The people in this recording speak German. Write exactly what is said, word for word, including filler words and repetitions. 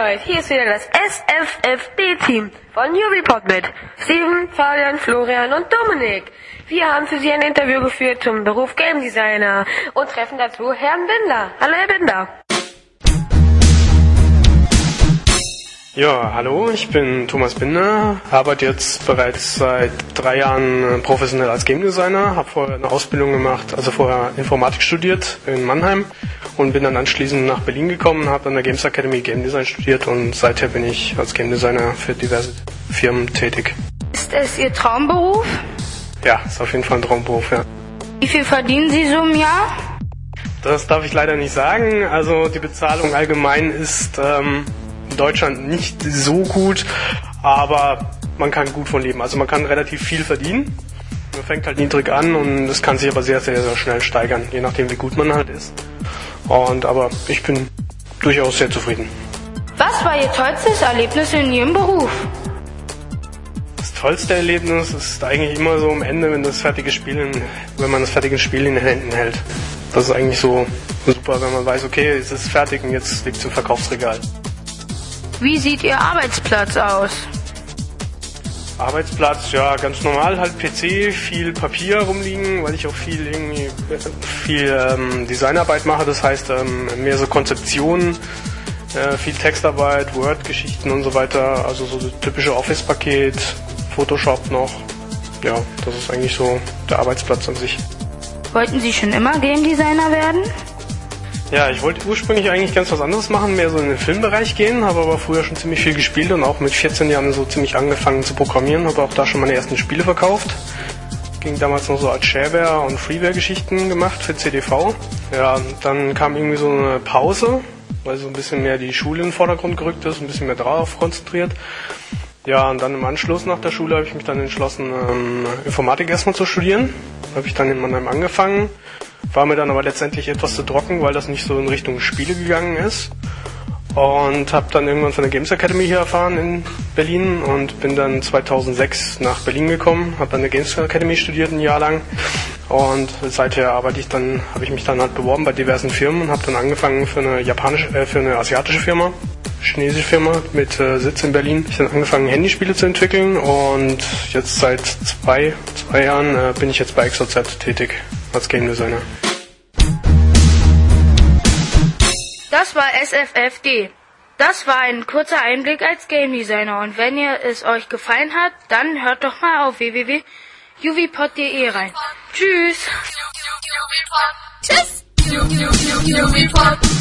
Leute, hier ist wieder das S F F D-Team von UViPod mit Steven, Fabian, Florian und Dominik. Wir haben für Sie ein Interview geführt zum Beruf Game Designer und treffen dazu Herrn Binder. Hallo Herr Binder. Ja, hallo, ich bin Thomas Binder, arbeite jetzt bereits seit drei Jahren professionell als Game Designer, habe vorher eine Ausbildung gemacht, also vorher Informatik studiert in Mannheim und bin dann anschließend nach Berlin gekommen, habe an der Games Academy Game Design studiert und seither bin ich als Game Designer für diverse Firmen tätig. Ist es Ihr Traumberuf? Ja, ist auf jeden Fall ein Traumberuf, ja. Wie viel verdienen Sie so im Jahr? Das darf ich leider nicht sagen, also die Bezahlung allgemein ist ähm, in Deutschland nicht so gut, aber man kann gut von leben. Also man kann relativ viel verdienen. Man fängt halt niedrig an und es kann sich aber sehr, sehr, sehr schnell steigern, je nachdem wie gut man halt ist. Und aber ich bin durchaus sehr zufrieden. Was war Ihr tollstes Erlebnis in Ihrem Beruf? Das tollste Erlebnis ist eigentlich immer so am Ende, wenn das fertige Spiel in, wenn man das fertige Spiel in den Händen hält. Das ist eigentlich so super, wenn man weiß, okay, es ist fertig und jetzt liegt es im Verkaufsregal. Wie sieht Ihr Arbeitsplatz aus? Arbeitsplatz, ja, ganz normal, halt P C, viel Papier rumliegen, weil ich auch viel irgendwie viel ähm, Designarbeit mache, das heißt ähm, mehr so Konzeptionen, äh, viel Textarbeit, Word-Geschichten und so weiter, also so das typische Office-Paket, Photoshop noch, ja, das ist eigentlich so der Arbeitsplatz an sich. Wollten Sie schon immer Game Designer werden? Ja, ich wollte ursprünglich eigentlich ganz was anderes machen, mehr so in den Filmbereich gehen, habe aber früher schon ziemlich viel gespielt und auch mit vierzehn Jahren so ziemlich angefangen zu programmieren, habe auch da schon meine ersten Spiele verkauft. Ging damals noch so als Shareware- und Freeware-Geschichten gemacht für C D V. Ja, dann kam irgendwie so eine Pause, weil so ein bisschen mehr die Schule in den Vordergrund gerückt ist, ein bisschen mehr darauf konzentriert. Ja, und dann im Anschluss nach der Schule habe ich mich dann entschlossen, ähm, Informatik erstmal zu studieren. Habe ich dann in Mannheim angefangen. War mir dann aber letztendlich etwas zu trocken, weil das nicht so in Richtung Spiele gegangen ist. Und habe dann irgendwann von der Games Academy hier erfahren in Berlin und bin dann zweitausendsechs nach Berlin gekommen, habe an der Games Academy studiert ein Jahr lang. Und seither arbeite ich dann, habe ich mich dann halt beworben bei diversen Firmen und habe dann angefangen für eine japanische, äh, für eine asiatische Firma, chinesische Firma mit äh, Sitz in Berlin. Ich habe dann angefangen Handyspiele zu entwickeln und jetzt seit zwei, zwei Jahren äh, bin ich jetzt bei ExoZ tätig als Game Designer. Das war S F F D. Das war ein kurzer Einblick als Game Designer und wenn ihr es euch gefallen hat, dann hört doch mal auf w w w punkt uvipod punkt de rein. Tschüss! Tschüss!